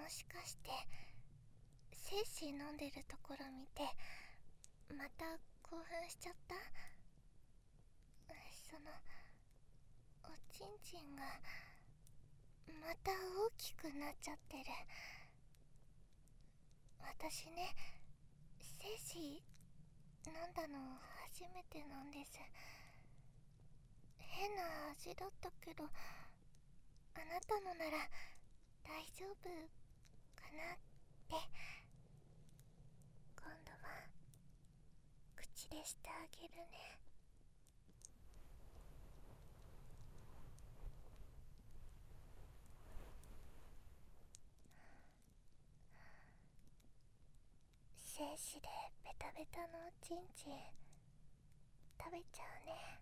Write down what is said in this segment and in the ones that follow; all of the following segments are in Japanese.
しかして精子飲んでるところ見てまた興奮しちゃった？そのおちんちんがまた大きくなっちゃってる。私ね、精子飲んだの初めてなんです。変な味だったけど、あなたのなら大丈夫かなって。今度は口でしてあげるね。精子でベタベタのおちんちん食べちゃうね。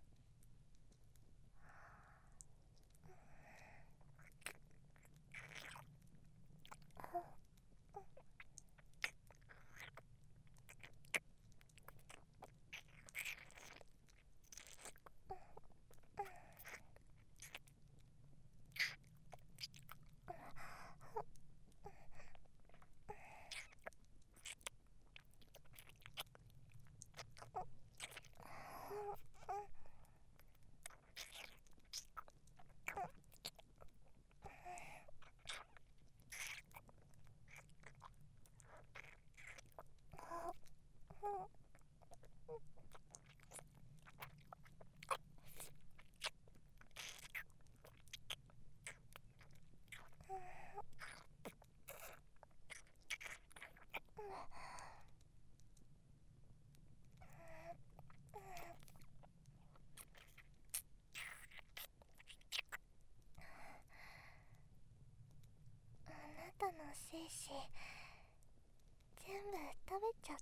あなたの精子全部食べちゃった。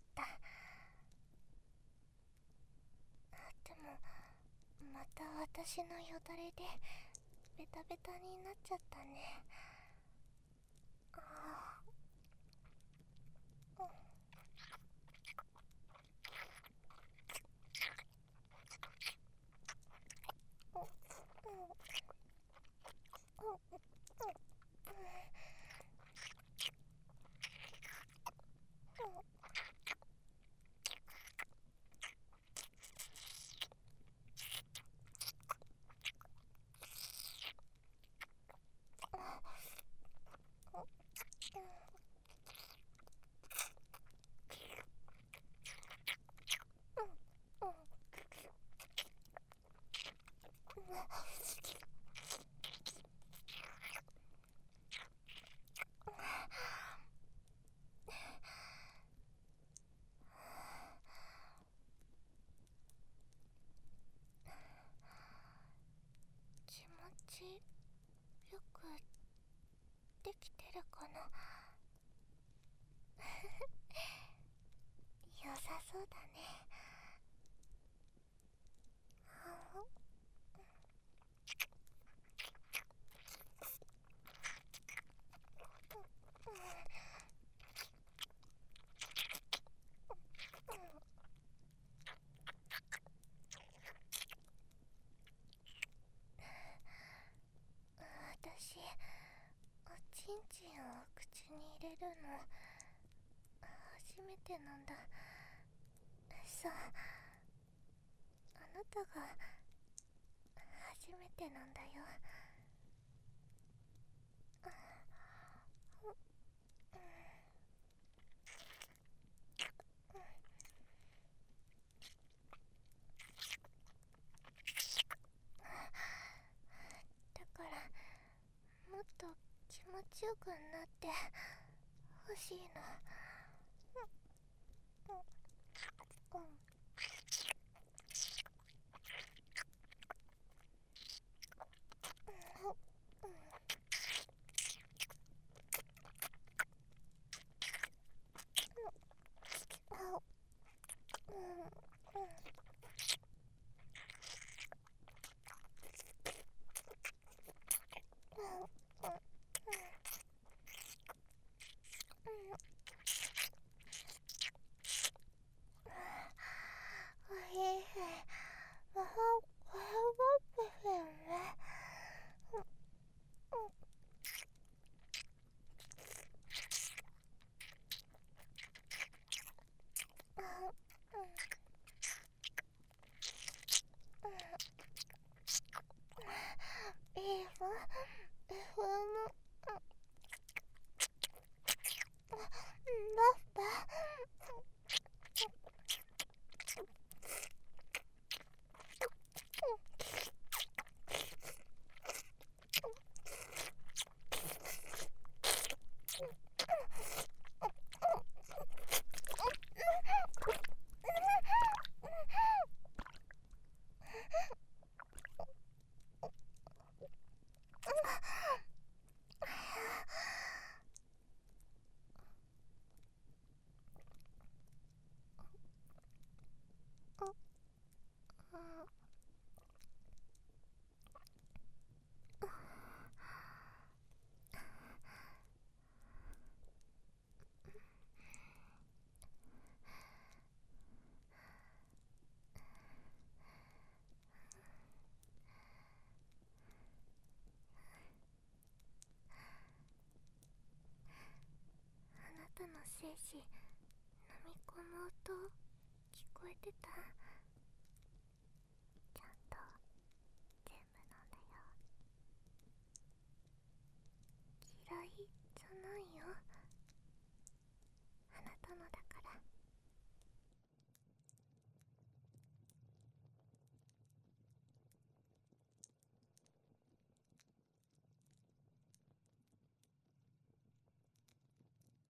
でもまた私のよだれでベタベタになっちゃったね。気持ちよくできてるかな？良さそうだね。私、おちんちんを口に入れるの初めてなんだ。そう、あなたが初めてなんだよ。だからもっと気持ちよくなってほしいの。 の精子飲み込む音聞こえてた？